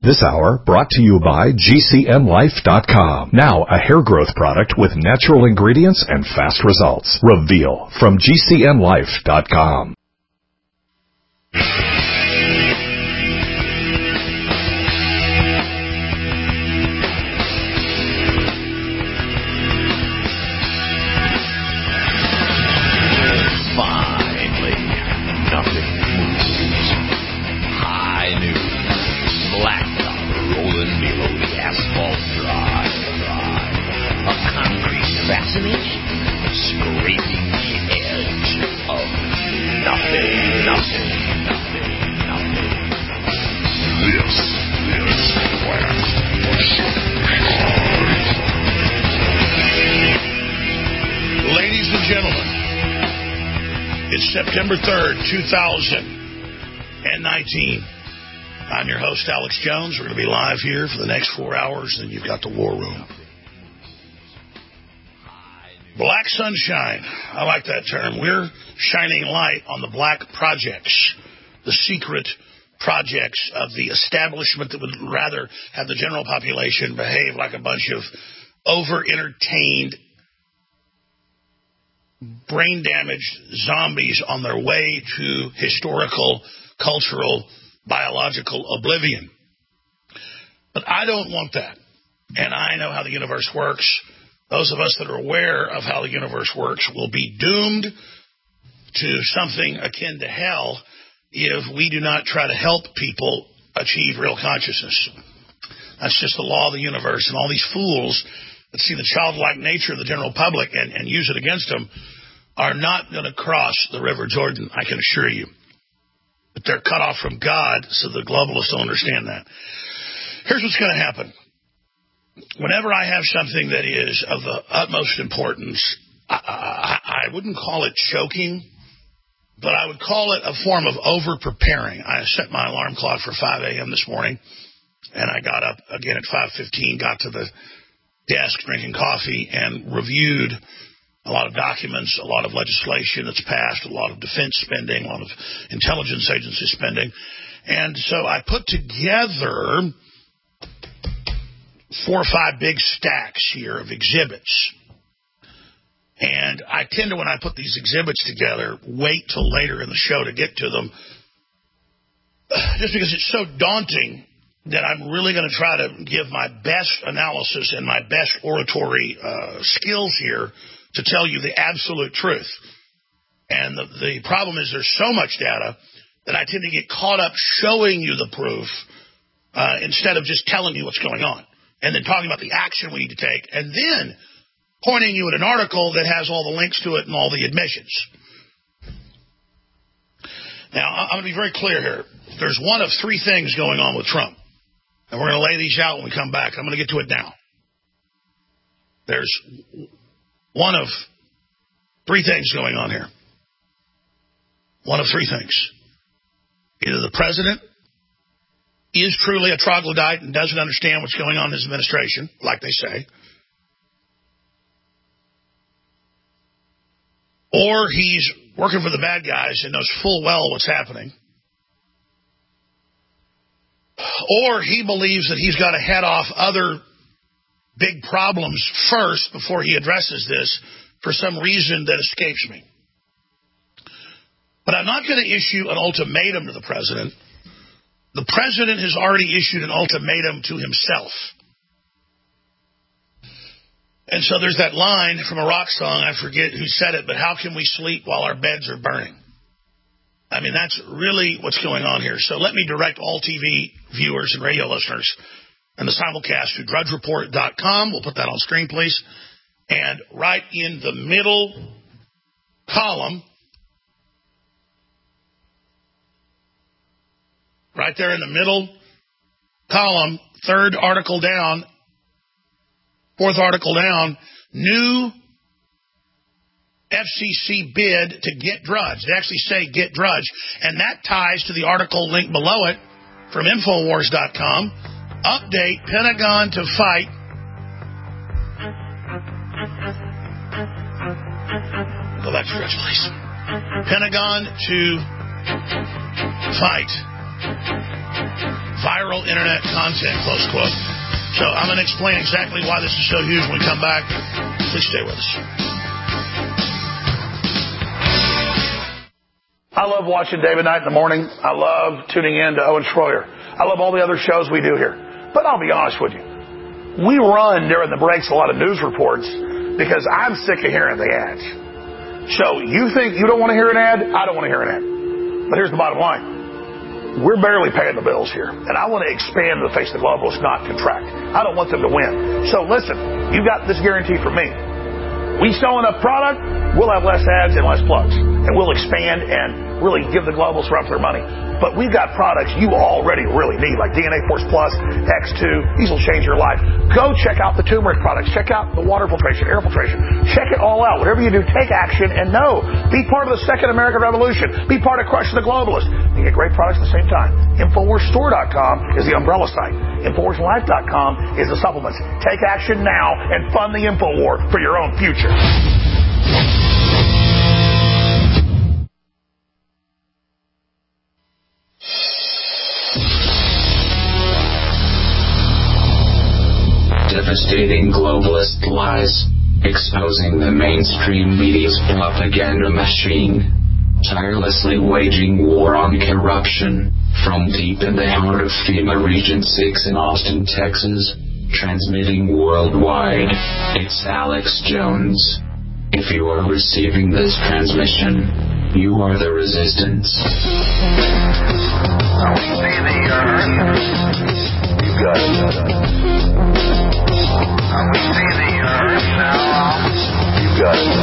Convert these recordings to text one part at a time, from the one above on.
This hour brought to you by GCNlife.com. Now a hair growth product with natural ingredients and fast results. Reveal from GCNlife.com. September 3rd, 2019. I'm your host, Alex Jones. We're going to be live here for the next 4 hours, then you've got the War Room. Black sunshine. I like that term. We're shining light on the black projects, the secret projects of the establishment that would rather have the general population behave like a bunch of over-entertained, brain-damaged zombies on their way to historical, cultural, biological oblivion. But I don't want that. And I know how the universe works. Those of us that are aware of how the universe works will be doomed to something akin to hell if we do not try to help people achieve real consciousness. That's just the law of the universe. And all these fools that see the childlike nature of the general public and use it against them are not going to cross the River Jordan, I can assure you. But they're cut off from God, so the globalists don't understand that. Here's what's going to happen. Whenever I have something that is of the utmost importance, I wouldn't call it choking, but I would call it a form of over-preparing. I set my alarm clock for 5 a.m. this morning, and I got up again at 5:15, got to the desk drinking coffee, and reviewed a lot of documents, a lot of legislation that's passed, a lot of defense spending, a lot of intelligence agency spending. And so I put together 4 or 5 big stacks here of exhibits. And I tend to, when I put these exhibits together, wait till later in the show to get to them, just because it's so daunting that I'm really going to try to give my best analysis and my best oratory skills here to tell you the absolute truth. And the problem is there's so much data that I tend to get caught up showing you the proof instead of just telling you what's going on and then talking about the action we need to take and then pointing you at an article that has all the links to it and all the admissions. Now, I'm going to be very clear here. There's one of 3 things going on with Trump. And we're going to lay these out when we come back. I'm going to get to it now. There's one of 3 things going on here. One of 3 things. Either the president is truly a troglodyte and doesn't understand what's going on in his administration, like they say, or he's working for the bad guys and knows full well what's happening, or he believes that he's got to head off other big problems first before he addresses this for some reason that escapes me. But I'm not going to issue an ultimatum to the president. The president has already issued an ultimatum to himself. And so there's that line from a rock song, I forget who said it, but how can we sleep while our beds are burning? I mean, that's really what's going on here. So let me direct all TV viewers and radio listeners and the simulcast to drudgereport.com. We'll put that on screen, please. And right in the middle column, right there in the middle column, 3rd article down, 4th article down, new FCC bid to get Drudge. They actually say get Drudge. And that ties to the article linked below it from Infowars.com. Update, Pentagon to fight. Go back to Drudge, please. Pentagon to fight viral internet content, close quote. So I'm going to explain exactly why this is so huge when we come back. Please stay with us. I love watching David Knight in the morning. I love tuning in to Owen Schroyer. I love all the other shows we do here. But I'll be honest with you. We run during the breaks a lot of news reports because I'm sick of hearing the ads. So you think you don't want to hear an ad? I don't want to hear an ad. But here's the bottom line. We're barely paying the bills here. And I want to expand the face of the globalists, not contract. I don't want them to win. So listen, you got this guarantee from me. We sell enough product, we'll have less ads and less plugs. And we'll expand and really give the globalists run for their money. But we've got products you already really need, like DNA Force Plus, X2. These will change your life. Go check out the turmeric products. Check out the water filtration, air filtration. Check it all out. Whatever you do, take action and know. Be part of the second American Revolution. Be part of crushing the globalists. You get great products at the same time. InfoWarsStore.com is the umbrella site. InfoWarsLife.com is the supplements. Take action now and fund the InfoWar for your own future. Devastating globalist lies, exposing the mainstream media's propaganda machine, tirelessly waging war on corruption, from deep in the heart of FEMA Region 6 in Austin, Texas, transmitting worldwide. It's Alex Jones. If you are receiving this transmission, you are the resistance. Are we seeing the Earth? You got it. Are we seeing the Earth now? You got it.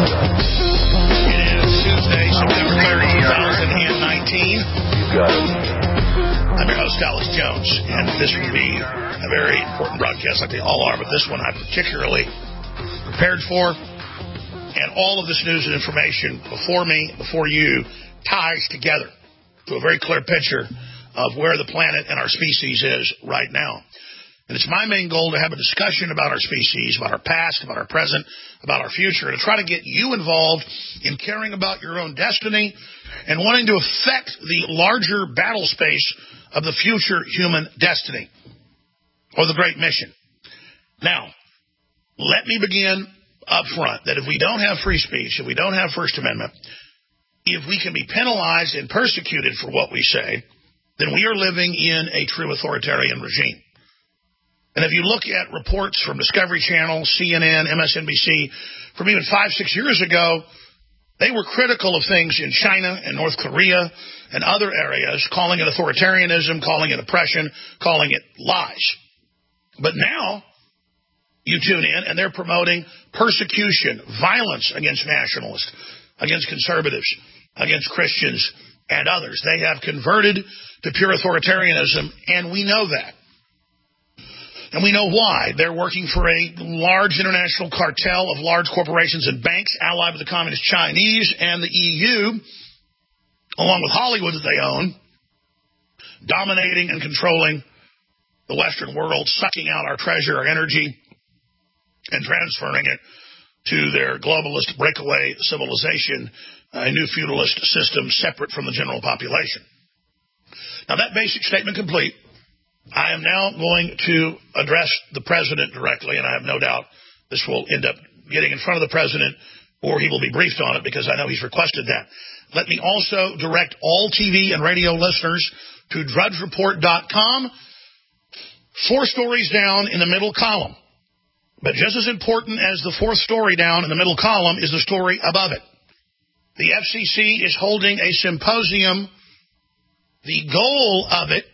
It is Tuesday, September 3rd, 2019. You got it. I'm your host, Alex Jones, and this will be a very important broadcast like they all are, but this one I particularly prepared for. And all of this news and information before me, before you, ties together to a very clear picture of where the planet and our species is right now. And it's my main goal to have a discussion about our species, about our past, about our present, about our future, and to try to get you involved in caring about your own destiny and wanting to affect the larger battle space of the future human destiny, or the great mission. Now, let me begin up front that if we don't have free speech, if we don't have First Amendment, if we can be penalized and persecuted for what we say, then we are living in a true authoritarian regime. And if you look at reports from Discovery Channel, CNN, MSNBC, from even 5-6 years ago, they were critical of things in China and North Korea and other areas, calling it authoritarianism, calling it oppression, calling it lies. But now you tune in and they're promoting persecution, violence against nationalists, against conservatives, against Christians and others. They have converted to pure authoritarianism, and we know that. And we know why. They're working for a large international cartel of large corporations and banks allied with the Communist Chinese and the EU, along with Hollywood that they own, dominating and controlling the Western world, sucking out our treasure, our energy, and transferring it to their globalist breakaway civilization, a new feudalist system separate from the general population. Now, that basic statement complete, I am now going to address the president directly, and I have no doubt this will end up getting in front of the president, or he will be briefed on it because I know he's requested that. Let me also direct all TV and radio listeners to drudgereport.com. 4 stories down in the middle column. But just as important as the 4th story down in the middle column is the story above it. The FCC is holding a symposium. The goal of it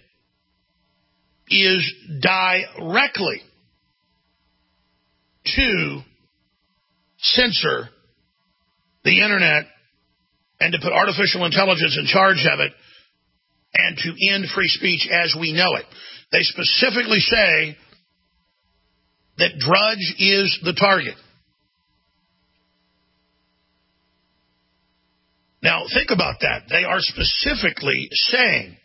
is directly to censor the internet and to put artificial intelligence in charge of it and to end free speech as we know it. They specifically say that Drudge is the target. Now, think about that. They are specifically saying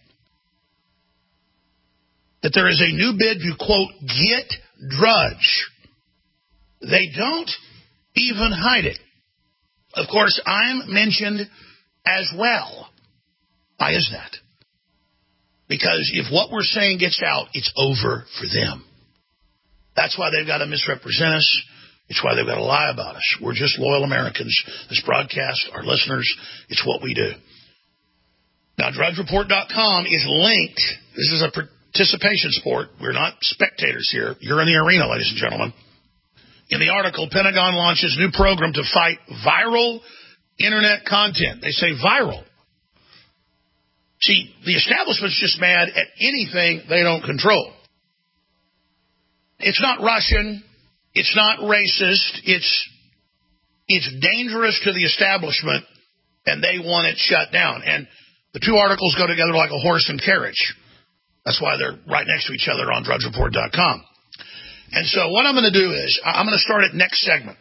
that there is a new bid to, quote, get Drudge. They don't even hide it. Of course, I'm mentioned as well. Why is that? Because if what we're saying gets out, it's over for them. That's why they've got to misrepresent us. It's why they've got to lie about us. We're just loyal Americans. This broadcast, our listeners, it's what we do. Now, DrudgeReport.com is linked. This is a participation sport. We're not spectators here. You're in the arena, ladies and gentlemen. In the article, Pentagon launches new program to fight viral internet content. They say viral. See, the establishment's just mad at anything they don't control. It's not Russian. It's not racist. It's dangerous to the establishment, and they want it shut down. And the two articles go together like a horse and carriage. That's why they're right next to each other on DrudgeReport.com. And so what I'm going to do is I'm going to start at next segment.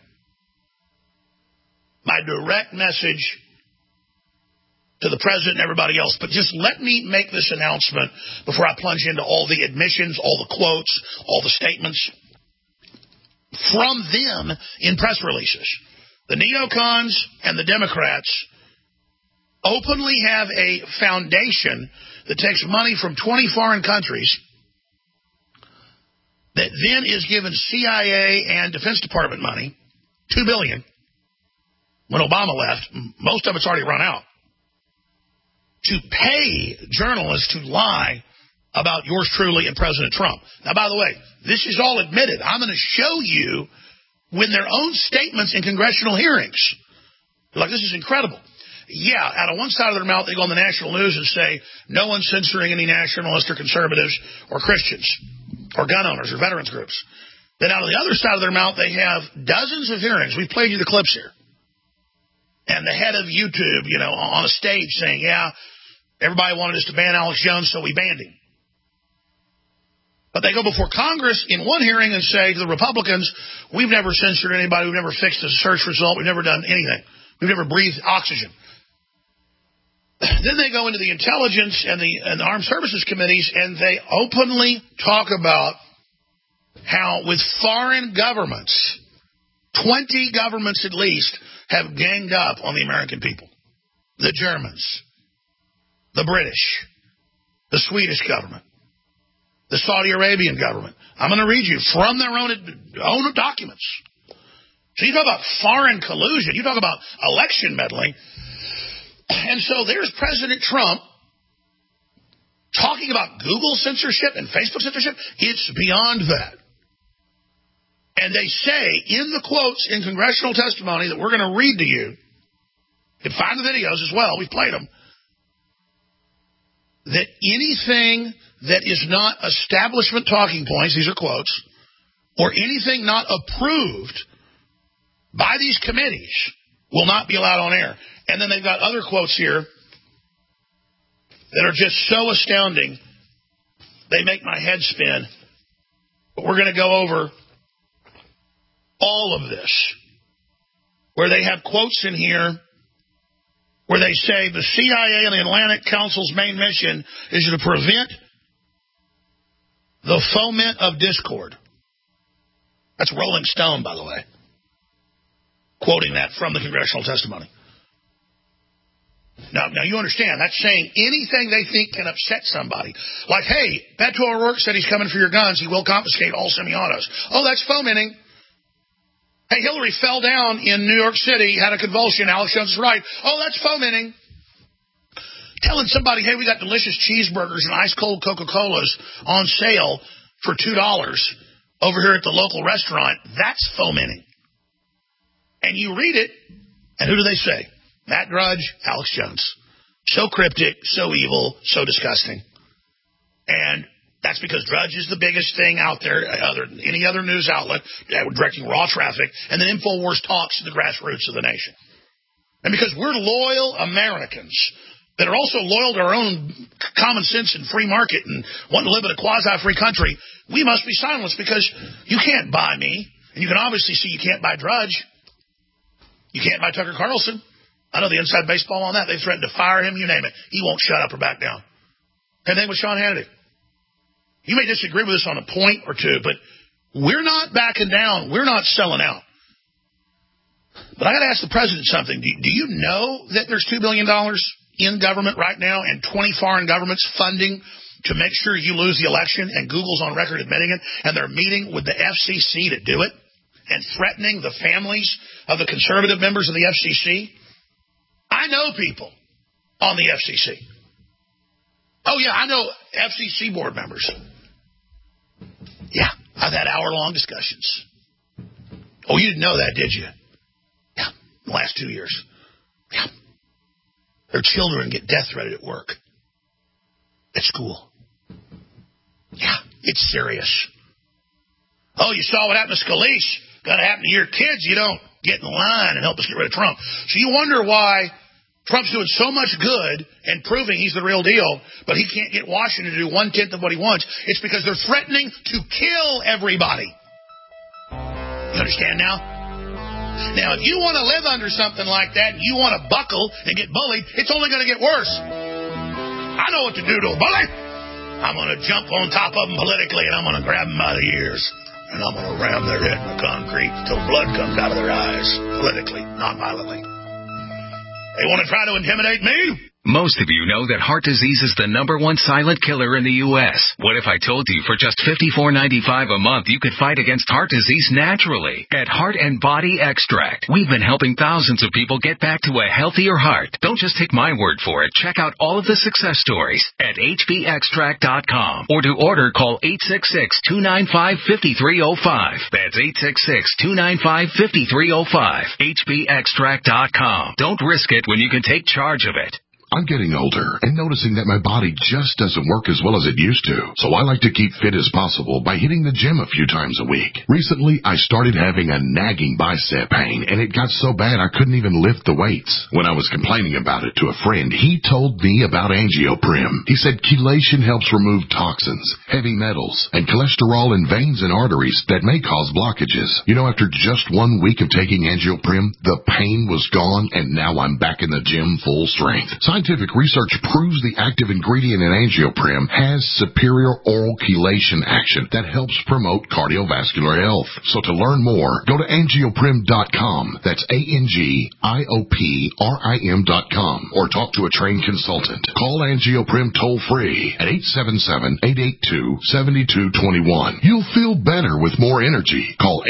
My direct message to the president and everybody else. But just let me make this announcement before I plunge into all the admissions, all the quotes, all the statements from them in press releases. The neocons and the Democrats openly have a foundation that takes money from 20 foreign countries that then is given CIA and Defense Department money, $2 billion, when Obama left. Most of it's already run out, to pay journalists to lie about yours truly and President Trump. Now, by the way, this is all admitted. I'm going to show you when their own statements in congressional hearings. You're like, this is incredible. Yeah, out of one side of their mouth, they go on the national news and say, no one's censoring any nationalists or conservatives or Christians or gun owners or veterans groups. Then out of the other side of their mouth, they have dozens of hearings. We've played you the clips here. And the head of YouTube, on a stage saying, yeah, everybody wanted us to ban Alex Jones, so we banned him. But they go before Congress in one hearing and say to the Republicans, we've never censored anybody, we've never fixed a search result, we've never done anything. We've never breathed oxygen. Then they go into the intelligence and the armed services committees, and they openly talk about how with foreign governments, 20 governments at least, have ganged up on the American people. The Germans, the British, the Swedish government, the Saudi Arabian government. I'm going to read you from their own documents. So you talk about foreign collusion. You talk about election meddling. And so there's President Trump talking about Google censorship and Facebook censorship. It's beyond that. And they say in the quotes in congressional testimony that we're going to read to you, you can find the videos as well, we've played them, that anything that is not establishment talking points, these are quotes, or anything not approved by these committees will not be allowed on air. And then they've got other quotes here that are just so astounding, they make my head spin. But we're going to go over all of this, where they have quotes in here where they say the CIA and the Atlantic Council's main mission is to prevent the foment of discord. That's Rolling Stone, by the way, quoting that from the congressional testimony. Now you understand, that's saying anything they think can upset somebody. Like, hey, Beto O'Rourke said he's coming for your guns. He will confiscate all semi-autos. Oh, that's fomenting. Hey, Hillary fell down in New York City, had a convulsion. Alex Jones is right. Oh, that's fomenting. Telling somebody, hey, we got delicious cheeseburgers and ice-cold Coca-Colas on sale for $2 over here at the local restaurant. That's fomenting. And you read it, and who do they say? Matt Drudge, Alex Jones. So cryptic, so evil, so disgusting. And that's because Drudge is the biggest thing out there, other than any other news outlet, directing raw traffic, and then InfoWars talks to the grassroots of the nation. And because we're loyal Americans that are also loyal to our own common sense and free market and want to live in a quasi-free country, we must be silenced because you can't buy me. And you can obviously see you can't buy Drudge. You can't buy Tucker Carlson. I know the inside baseball on that. They threatened to fire him, you name it. He won't shut up or back down. And then with Sean Hannity. You may disagree with us on a point or two, but we're not backing down. We're not selling out. But I got to ask the president something. Do you know that there's $2 billion in government right now and 20 foreign governments funding to make sure you lose the election, and Google's on record admitting it, and they're meeting with the FCC to do it, and threatening the families of the conservative members of the FCC. I know people on the FCC. Oh, yeah, I know FCC board members. Yeah, I've had hour-long discussions. Oh, you didn't know that, did you? Yeah, the last 2 years. Yeah. Their children get death threatened at work. At school. Yeah, it's serious. Oh, you saw what happened to Scalise. Got to happen to your kids. You don't get in line and help us get rid of Trump. So you wonder why Trump's doing so much good and proving he's the real deal, but he can't get Washington to do 1/10 of what he wants. It's because they're threatening to kill everybody. You understand now? Now, if you want to live under something like that and you want to buckle and get bullied, it's only going to get worse. I know what to do to a bully. I'm going to jump on top of them politically, and I'm going to grab them by the ears, and I'm going to ram their head in the concrete until blood comes out of their eyes, politically, not violently. They want to try to intimidate me? Most of you know that heart disease is the #1 silent killer in the U.S. What if I told you for just $54.95 a month you could fight against heart disease naturally at Heart and Body Extract? We've been helping thousands of people get back to a healthier heart. Don't just take my word for it. Check out all of the success stories at hbextract.com, or to order, call 866-295-5305. That's 866-295-5305. hbextract.com. Don't risk it when you can take charge of it. I'm getting older and noticing that my body just doesn't work as well as it used to. So I like to keep fit as possible by hitting the gym a few times a week. Recently, I started having a nagging bicep pain, and it got so bad I couldn't even lift the weights. When I was complaining about it to a friend, he told me about AngioPrim. He said chelation helps remove toxins, heavy metals, and cholesterol in veins and arteries that may cause blockages. You know, after just 1 week of taking AngioPrim, the pain was gone, and now I'm back in the gym full strength. Scientific research proves the active ingredient in AngioPrim has superior oral chelation action that helps promote cardiovascular health. So to learn more, go to angioprim.com. That's ANGIOPRIM.com, or talk to a trained consultant. Call AngioPrim toll-free at 877-882-7221. You'll feel better with more energy. Call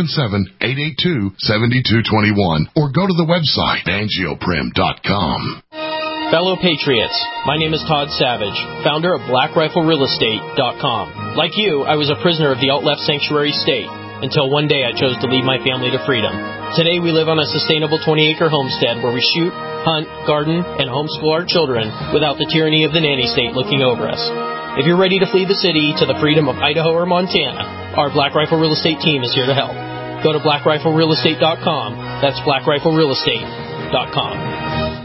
877-882-7221, or go to the website angioprim.com. Fellow Patriots, my name is Todd Savage, founder of BlackRifleRealEstate.com. Like you, I was a prisoner of the alt-left sanctuary state until one day I chose to lead my family to freedom. Today we live on a sustainable 20-acre homestead where we shoot, hunt, garden, and homeschool our children without the tyranny of the nanny state looking over us. If you're ready to flee the city to the freedom of Idaho or Montana, our Black Rifle Real Estate team is here to help. Go to BlackRifleRealEstate.com. That's BlackRifleRealEstate.com.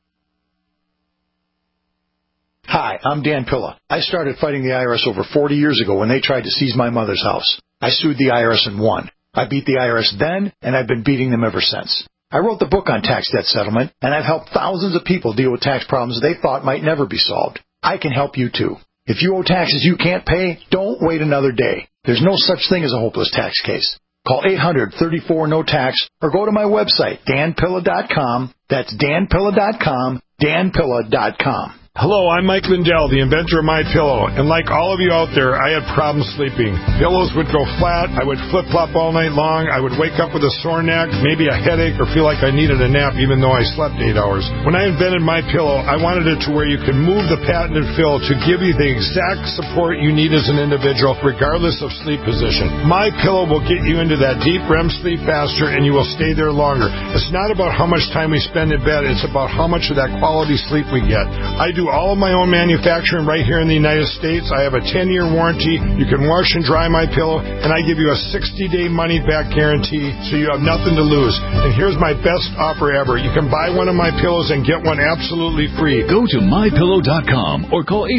Hi, I'm Dan Pilla. I started fighting the IRS over 40 years ago when they tried to seize my mother's house. I sued the IRS and won. I beat the IRS then, and I've been beating them ever since. I wrote the book on tax debt settlement, and I've helped thousands of people deal with tax problems they thought might never be solved. I can help you too. If you owe taxes you can't pay, don't wait another day. There's no such thing as a hopeless tax case. Call 800-34-NO-TAX or go to my website, danpilla.com. That's danpilla.com, danpilla.com. Hello, I'm Mike Lindell, the inventor of MyPillow, and like all of you out there, I had problems sleeping. Pillows would go flat, I would flip-flop all night long, I would wake up with a sore neck, maybe a headache, or feel like I needed a nap even though I slept 8 hours. When I invented MyPillow, I wanted it to where you could move the patented fill to give you the exact support you need as an individual, regardless of sleep position. MyPillow will get you into that deep REM sleep faster, and you will stay there longer. It's not about how much time we spend in bed, it's about how much of that quality sleep we get. I do all of my own manufacturing right here in the United States. I have a 10-year warranty. You can wash and dry my pillow, and I give you a 60-day money-back guarantee, so you have nothing to lose. And here's my best offer ever. You can buy one of my pillows and get one absolutely free. Go to mypillow.com or call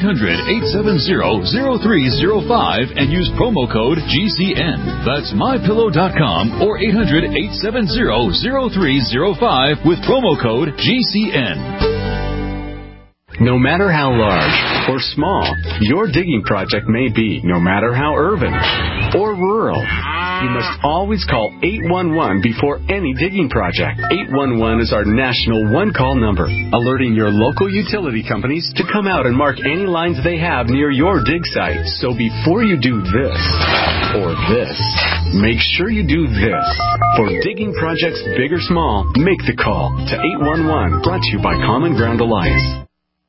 800-870-0305 and use promo code GCN. That's mypillow.com or 800-870-0305 with promo code GCN. No matter how large or small your digging project may be, no matter how urban or rural, you must always call 811 before any digging project. 811 is our national one-call number, alerting your local utility companies to come out and mark any lines they have near your dig site. So before you do this or this, make sure you do this. For digging projects big or small, make the call to 811, brought to you by Common Ground Alliance.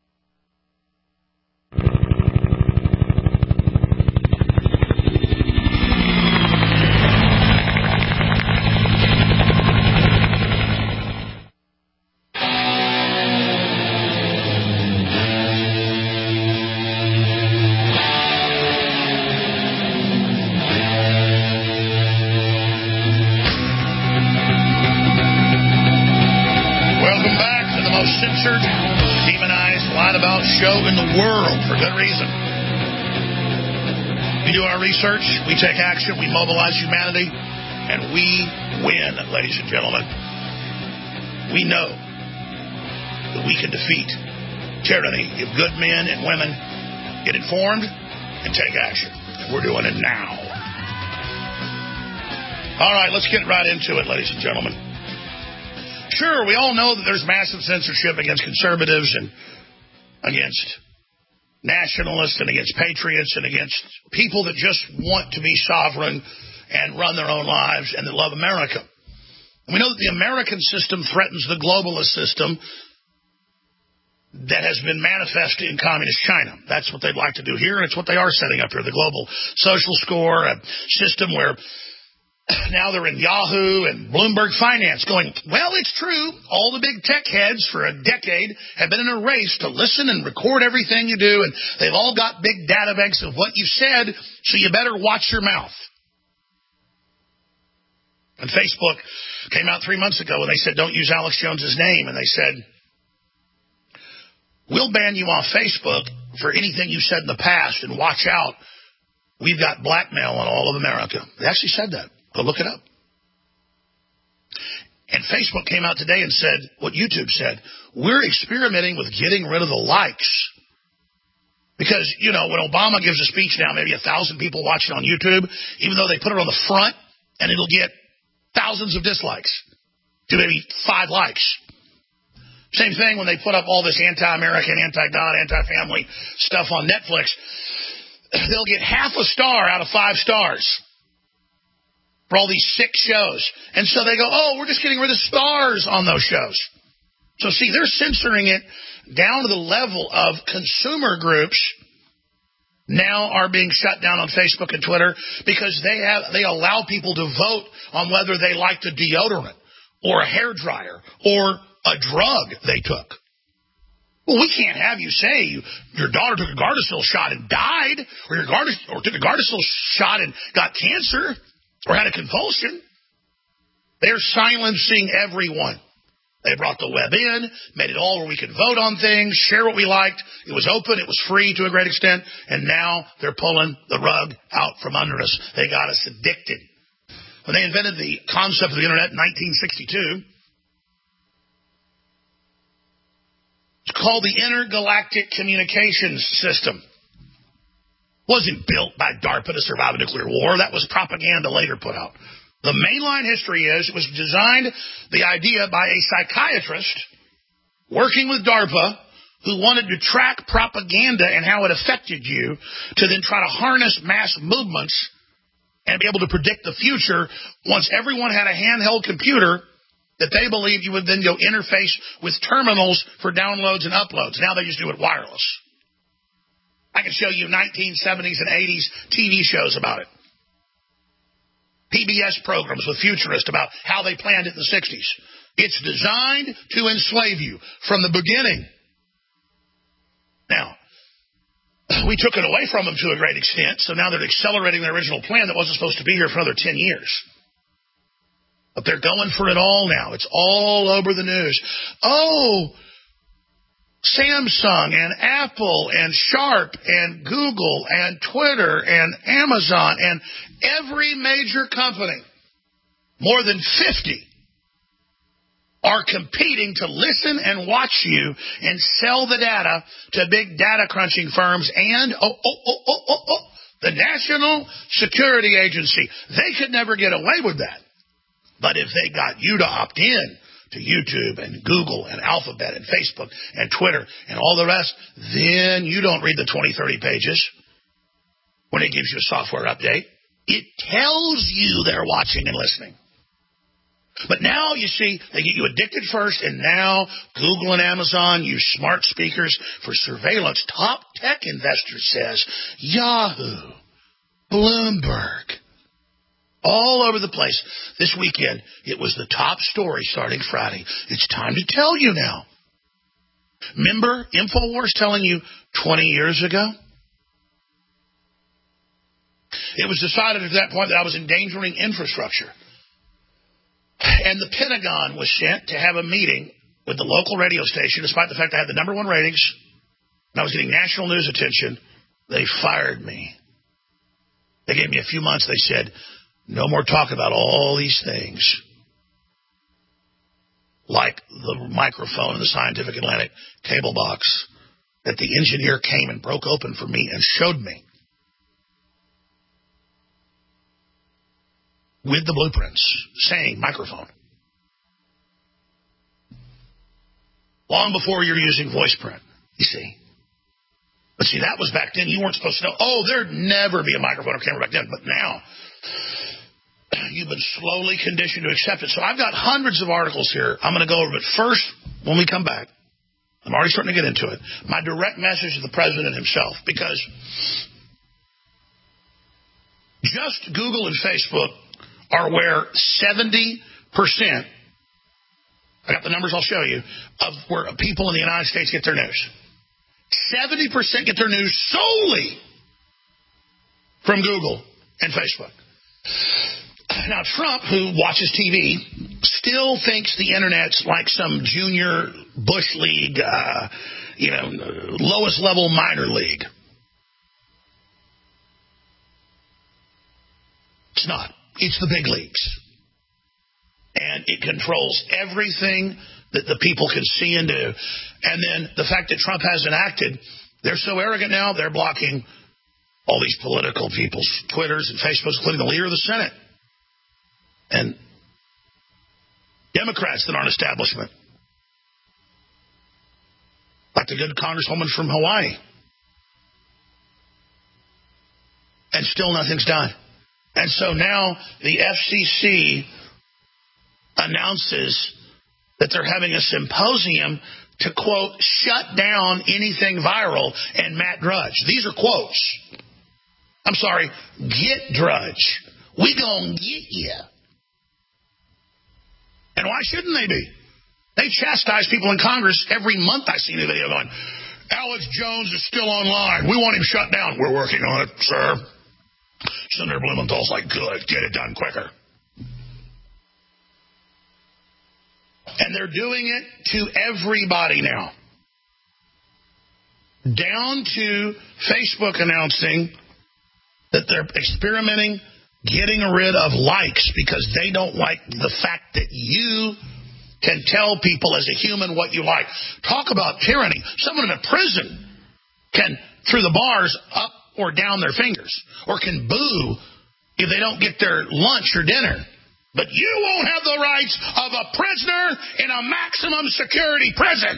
Research, we take action, we mobilize humanity, and we win, ladies and gentlemen. We know that we can defeat tyranny if good men and women get informed and take action. And we're doing it now. All right, let's get right into it, ladies and gentlemen. Sure, we all know that there's massive censorship against conservatives and against nationalists and against patriots and against people that just want to be sovereign and run their own lives and that love America. And we know that the American system threatens the globalist system that has been manifested in communist China. That's what they'd like to do here, and it's what they are setting up here, the global social score, a system where now they're in Yahoo and Bloomberg Finance going, well, it's true. All the big tech heads for a decade have been in a race to listen and record everything you do, and they've all got big data banks of what you said, so you better watch your mouth. And Facebook came out 3 months ago and they said, don't use Alex Jones's name. And they said, we'll ban you off Facebook for anything you said in the past, and watch out. We've got blackmail on all of America. They actually said that. Go look it up. And Facebook came out today and said what YouTube said. We're experimenting with getting rid of the likes. Because, you know, when Obama gives a speech now, maybe 1,000 people watch it on YouTube, even though they put it on the front, and it'll get thousands of dislikes to maybe 5 likes. Same thing when they put up all this anti-American, anti-God, anti-family stuff on Netflix. They'll get half a star out of 5 stars for all these sick shows. And so they go, oh, we're just getting rid of stars on those shows. So see, they're censoring it down to the level of consumer groups now are being shut down on Facebook and Twitter because they allow people to vote on whether they like the deodorant or a hairdryer or a drug they took. Well, we can't have you say your daughter took a Gardasil shot and died, or took a Gardasil shot and got cancer, or had a convulsion. They're silencing everyone. They brought the web in, made it all where we could vote on things, share what we liked. It was open, it was free to a great extent, and now they're pulling the rug out from under us. They got us addicted. When they invented the concept of the internet in 1962, it's called the Intergalactic Communications System. It wasn't built by DARPA to survive a nuclear war. That was propaganda later put out. The mainline history is it was designed, the idea, by a psychiatrist working with DARPA who wanted to track propaganda and how it affected you to then try to harness mass movements and be able to predict the future once everyone had a handheld computer that they believed you would then go interface with terminals for downloads and uploads. Now they just do it wireless. I can show you 1970s and 80s TV shows about it. PBS programs with futurists about how they planned it in the 60s. It's designed to enslave you from the beginning. Now, we took it away from them to a great extent, so now they're accelerating their original plan that wasn't supposed to be here for another 10 years. But they're going for it all now. It's all over the news. Oh, Samsung and Apple and Sharp and Google and Twitter and Amazon and every major company, more than 50, are competing to listen and watch you and sell the data to big data crunching firms and, The National Security Agency. They could never get away with that. But if they got you to opt in to YouTube and Google and Alphabet and Facebook and Twitter and all the rest, then you don't read the 20, 30 pages when it gives you a software update. It tells you they're watching and listening. But now, you see, they get you addicted first, and now Google and Amazon use smart speakers for surveillance. Top tech investor says Yahoo, Bloomberg, all over the place. This weekend, it was the top story starting Friday. It's time to tell you now. Remember InfoWars telling you 20 years ago? It was decided at that point that I was endangering infrastructure. And the Pentagon was sent to have a meeting with the local radio station, despite the fact I had the #1 ratings and I was getting national news attention. They fired me. They gave me a few months. They said, no more talk about all these things, like the microphone in the Scientific Atlantic cable box that the engineer came and broke open for me and showed me with the blueprints saying microphone. Long before you're using voice print, you see. But see, that was back then. You weren't supposed to know, there'd never be a microphone or camera back then. But now, you've been slowly conditioned to accept it. So I've got hundreds of articles here I'm going to go over. But first, when we come back, I'm already starting to get into it, my direct message to the president himself, because just Google and Facebook are where 70%, I got the numbers I'll show you, of where people in the United States get their news. 70% get their news solely from Google and Facebook. Now, Trump, who watches TV, still thinks the Internet's like some junior Bush League, lowest level minor league. It's not. It's the big leagues. And it controls everything that the people can see and do. And then the fact that Trump hasn't acted, they're so arrogant now, they're blocking all these political people's Twitters and Facebooks, including the leader of the Senate. And Democrats that aren't establishment. Like the good congresswoman from Hawaii. And still nothing's done. And so now the FCC announces that they're having a symposium to, quote, shut down anything viral and Matt Drudge. These are quotes. I'm sorry, get Drudge. We gonna get you. And why shouldn't they be? They chastise people in Congress every month. I see a video going, Alex Jones is still online. We want him shut down. We're working on it, sir. Senator Blumenthal's like, good, get it done quicker. And they're doing it to everybody now. Down to Facebook announcing that they're experimenting getting rid of likes because they don't like the fact that you can tell people as a human what you like. Talk about tyranny. Someone in a prison can, through the bars, up or down their fingers, or can boo if they don't get their lunch or dinner. But you won't have the rights of a prisoner in a maximum security prison.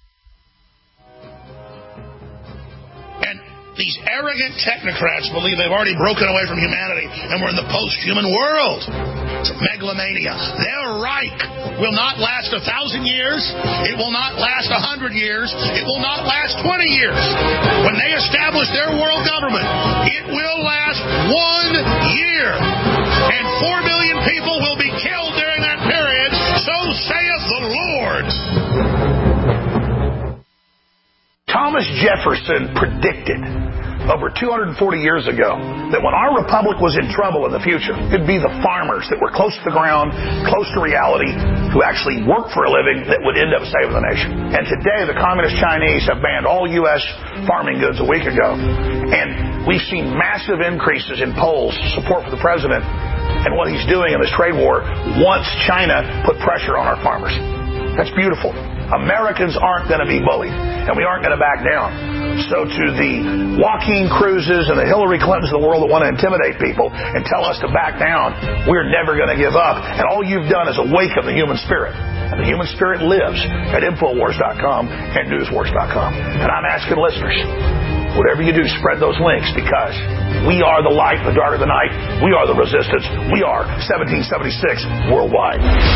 And these arrogant technocrats believe they've already broken away from humanity and we're in the post-human world. It's megalomania. Their Reich will not last 1,000 years. It will not last 100 years. It will not last 20 years. When they establish their world government, it will last 1 year. And 4 million people will be killed during that period. So saith the Lord. Thomas Jefferson predicted over 240 years ago that when our republic was in trouble in the future, it'd be the farmers that were close to the ground, close to reality, who actually worked for a living that would end up saving the nation. And today, the communist Chinese have banned all U.S. farming goods a week ago. And we've seen massive increases in polls support for the president and what he's doing in this trade war once China put pressure on our farmers. That's beautiful. Americans aren't going to be bullied, and we aren't going to back down. So to the Joaquin Cruzes and the Hillary Clintons of the world that want to intimidate people and tell us to back down, we're never going to give up. And all you've done is awaken the human spirit. And the human spirit lives at Infowars.com and Newswars.com. And I'm asking listeners, whatever you do, spread those links, because we are the light in the dark of the night. We are the resistance. We are 1776 worldwide.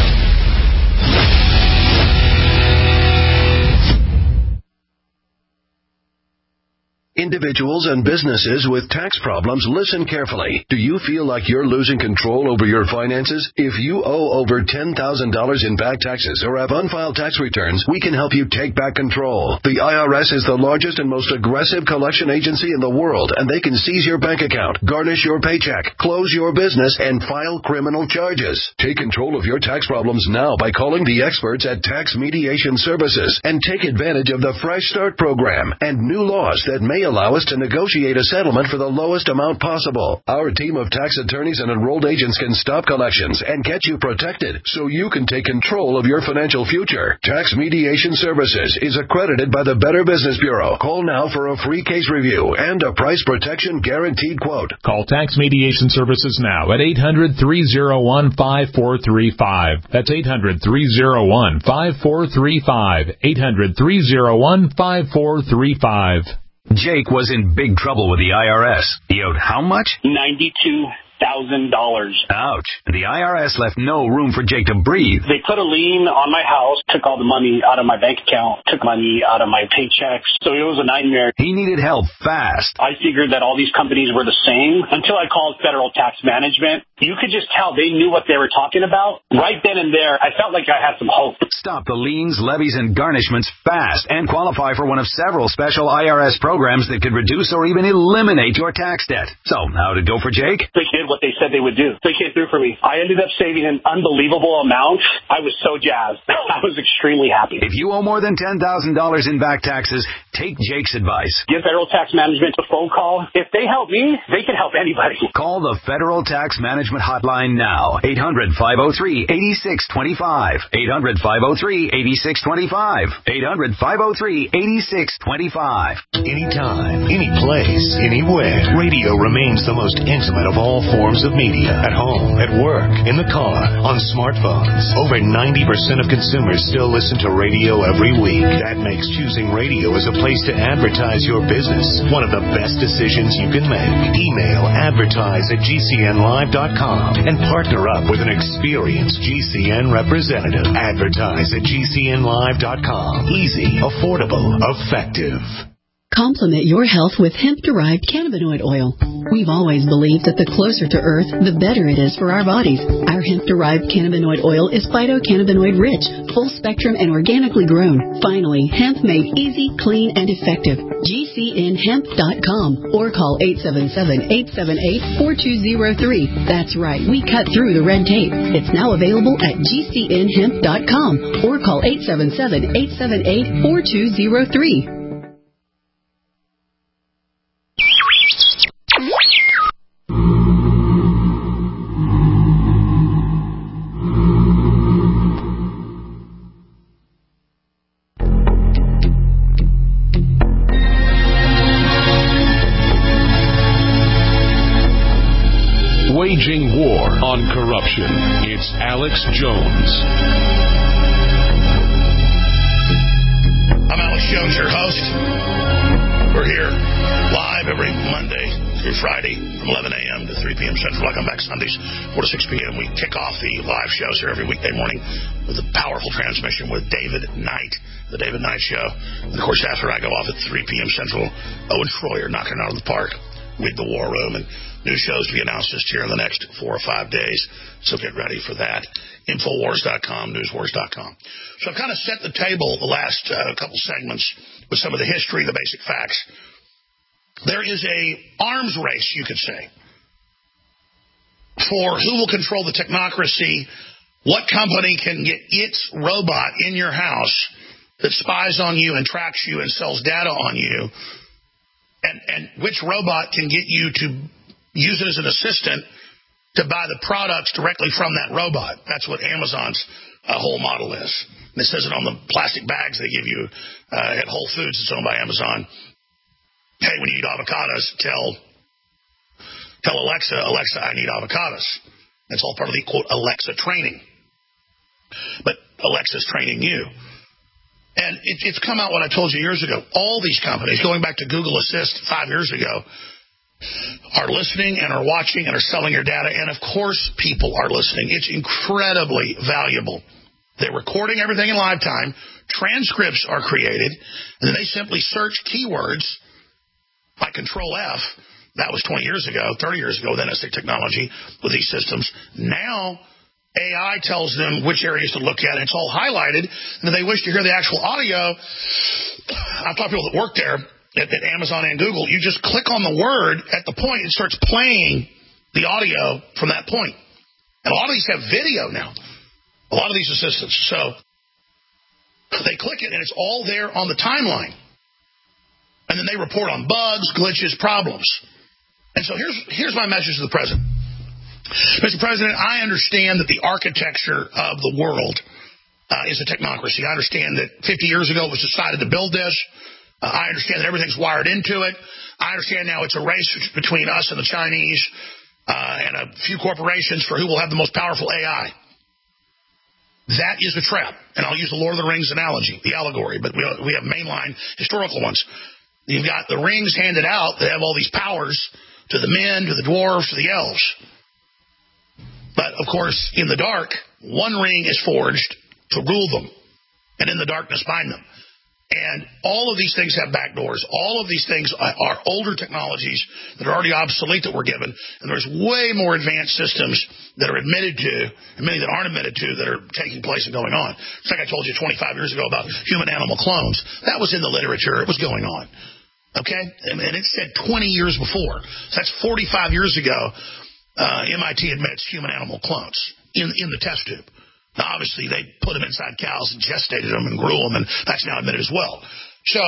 Individuals and businesses with tax problems, listen carefully. Do you feel like you're losing control over your finances? If you owe over $10,000 in back taxes or have unfiled tax returns, we can help you take back control. The IRS is the largest and most aggressive collection agency in the world, and they can seize your bank account, garnish your paycheck, close your business, and file criminal charges. Take control of your tax problems now by calling the experts at Tax Mediation Services and take advantage of the Fresh Start program and new laws that may allow us to negotiate a settlement for the lowest amount possible. Our team of tax attorneys and enrolled agents can stop collections and get you protected so you can take control of your financial future. Tax Mediation Services is accredited by the Better Business Bureau. Call now for a free case review and a price protection guaranteed quote. Call Tax Mediation Services now at 800-301-5435. That's 800-301-5435. 800-301-5435. Jake was in big trouble with the IRS. He owed how much? $92,000. Ouch. The IRS left no room for Jake to breathe. They put a lien on my house, took all the money out of my bank account, took money out of my paychecks. So it was a nightmare. He needed help fast. I figured that all these companies were the same until I called Federal Tax Management. You could just tell they knew what they were talking about. Right then and there, I felt like I had some hope. Stop the liens, levies, and garnishments fast and qualify for one of several special IRS programs that could reduce or even eliminate your tax debt. So, how did it go for Jake? They did what they said they would do. They came through for me. I ended up saving an unbelievable amount. I was so jazzed. I was extremely happy. If you owe more than $10,000 in back taxes, take Jake's advice. Give Federal Tax Management a phone call. If they help me, they can help anybody. Call the Federal Tax Management Hotline now. 800-503-8625. 800-503-8625. 800-503-8625. Anytime, any place, anywhere. Radio remains the most intimate of all forms of media. At home, at work, in the car, on smartphones. Over 90% of consumers still listen to radio every week. That makes choosing radio as a place to advertise your business one of the best decisions you can make. Email advertise@gcnlive.com and partner up with an experienced GCN representative. Advertise@gcnlive.com. Easy, affordable, effective. Complement your health with hemp-derived cannabinoid oil. We've always believed that the closer to Earth, the better it is for our bodies. Our hemp-derived cannabinoid oil is phytocannabinoid-rich, full-spectrum, and organically grown. Finally, hemp made easy, clean, and effective. GCNhemp.com or call 877-878-4203. That's right, we cut through the red tape. It's now available at GCNhemp.com or call 877-878-4203. Waging war on corruption. It's Alex Jones. I'm Alex Jones, your host. We're here live every Monday through Friday from 11 a.m. to 3 p.m. Central. I come back Sundays, 4 to 6 p.m. We kick off the live shows here every weekday morning with a powerful transmission with David Knight, the David Knight Show. And, of course, after I go off at 3 p.m. Central, Owen Troy are knocking out of the park with the War Room, and new shows to be announced just here in the next 4 or 5 days. So get ready for that. Infowars.com, Newswars.com. So I've kind of set the table the last couple segments with some of the history, the basic facts. There is a arms race, you could say, for who will control the technocracy, what company can get its robot in your house that spies on you and tracks you and sells data on you, and which robot can get you to use it as an assistant to buy the products directly from that robot. That's what Amazon's whole model is. And it says it on the plastic bags they give you at Whole Foods. It's owned by Amazon. Hey, when you eat avocados, tell Alexa, I need avocados. That's all part of the, quote, Alexa training. But Alexa's training you. And it's come out what I told you years ago. All these companies, going back to Google Assist 5 years ago, are listening and are watching and are selling your data. And, of course, people are listening. It's incredibly valuable. They're recording everything in live time. Transcripts are created. And then they simply search keywords by Control F. That was 20 years ago, 30 years ago with NSA technology with these systems. Now AI tells them which areas to look at, and it's all highlighted. And if they wish to hear the actual audio, I've talked to people that work there at Amazon and Google. You just click on the word at the point, it starts playing the audio from that point. And a lot of these have video now, a lot of these assistants. So they click it, and it's all there on the timeline. And then they report on bugs, glitches, problems. And so here's my message to the president. Mr. President, I understand that the architecture of the world is a technocracy. I understand that 50 years ago it was decided to build this. I understand that everything's wired into it. I understand now it's a race between us and the Chinese and a few corporations for who will have the most powerful AI. That is a trap. And I'll use the Lord of the Rings analogy, the allegory, but we have mainline historical ones. You've got the rings handed out that have all these powers to the men, to the dwarves, to the elves. But, of course, in the dark, one ring is forged to rule them, and in the darkness bind them. And all of these things have backdoors. All of these things are older technologies that are already obsolete that we're given, and there's way more advanced systems that are admitted to, and many that aren't admitted to, that are taking place and going on. It's like I told you 25 years ago about human-animal clones. That was in the literature. It was going on. Okay? And it said 20 years before. So that's 45 years ago. MIT admits human-animal clones in the test tube. Now, obviously, they put them inside cows and gestated them and grew them, and that's now admitted as well. So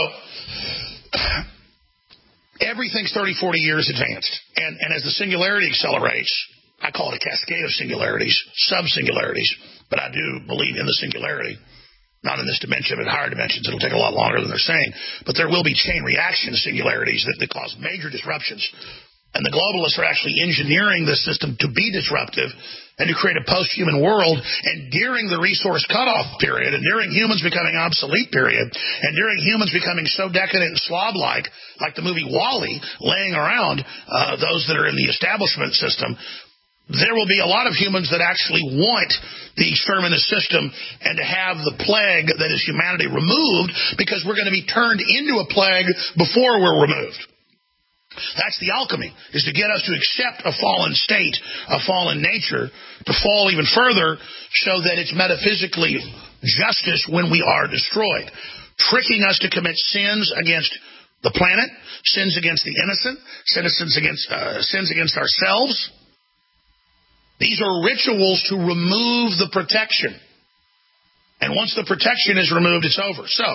everything's 30, 40 years advanced. And as the singularity accelerates, I call it a cascade of singularities, sub-singularities, but I do believe in the singularity. Not in this dimension, but in higher dimensions. It'll take a lot longer than they're saying. But there will be chain reaction singularities that cause major disruptions. And the globalists are actually engineering this system to be disruptive and to create a post-human world. And during the resource cutoff period, and during humans becoming obsolete period, and during humans becoming so decadent and slob-like, like the movie WALL-E, laying around those that are in the establishment system, there will be a lot of humans that actually want the exterminate system and to have the plague that is humanity removed, because we're going to be turned into a plague before we're removed. That's the alchemy, is to get us to accept a fallen state, a fallen nature, to fall even further so that it's metaphysically justice when we are destroyed. Tricking us to commit sins against the planet, sins against the innocent, sins against ourselves. These are rituals to remove the protection. And once the protection is removed, it's over. So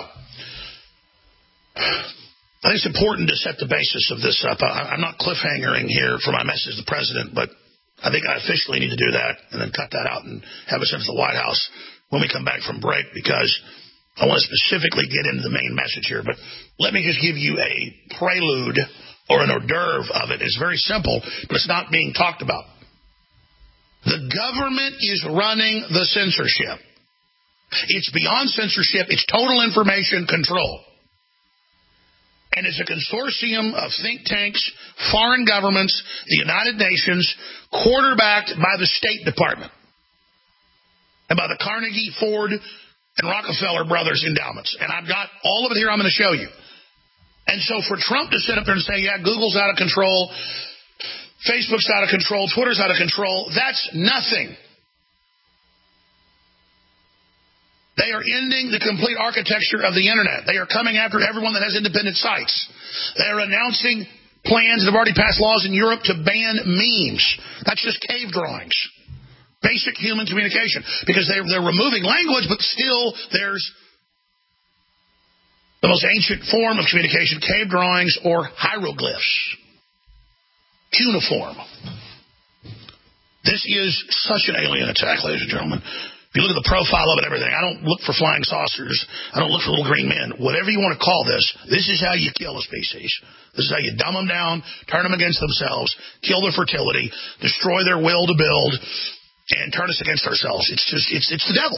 I think it's important to set the basis of this up. I'm not cliffhangering here for my message to the president, but I think I officially need to do that and then cut that out and have it sent to the White House when we come back from break, because I want to specifically get into the main message here. But let me just give you a prelude or an hors d'oeuvre of it. It's very simple, but it's not being talked about. The government is running the censorship. It's beyond censorship. It's total information control. And it's a consortium of think tanks, foreign governments, the United Nations, quarterbacked by the State Department and by the Carnegie, Ford, and Rockefeller brothers endowments. And I've got all of it here I'm going to show you. And so for Trump to sit up there and say, yeah, Google's out of control, Facebook's out of control, Twitter's out of control, that's nothing. They are ending the complete architecture of the Internet. They are coming after everyone that has independent sites. They are announcing plans that have already passed laws in Europe to ban memes. That's just cave drawings. Basic human communication. Because they're removing language, but still there's the most ancient form of communication, cave drawings or hieroglyphs. Cuneiform. This is such an alien attack, ladies and gentlemen. If you look at the profile of it, everything, I don't look for flying saucers. I don't look for little green men. Whatever you want to call this, this is how you kill a species. This is how you dumb them down, turn them against themselves, kill their fertility, destroy their will to build, and turn us against ourselves. It's the devil.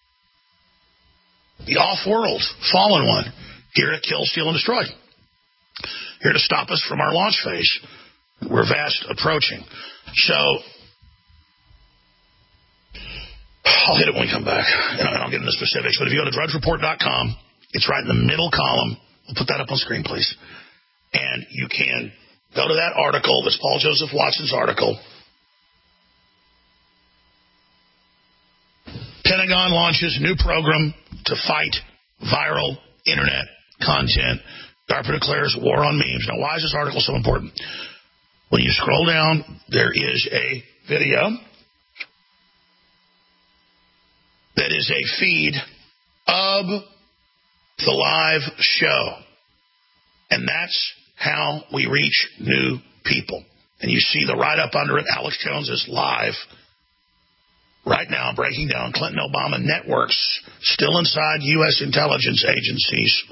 The off-world, fallen one, here to kill, steal, and destroy. Here to stop us from our launch phase. We're fast approaching. So I'll hit it when we come back, and I'll get into specifics. But if you go to drudgereport.com, it's right in the middle column. We'll put that up on screen, please. And you can go to that article. That's Paul Joseph Watson's article. Pentagon launches new program to fight viral internet content. DARPA declares war on memes. Now, why is this article so important? When you scroll down, there is a video that is a feed of the live show. And that's how we reach new people. And you see the write-up under it. Alex Jones is live right now breaking down Clinton-Obama networks still inside U.S. intelligence agencies